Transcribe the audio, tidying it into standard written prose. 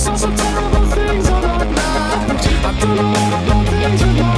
saw some terrible things on that night. I don't know what things are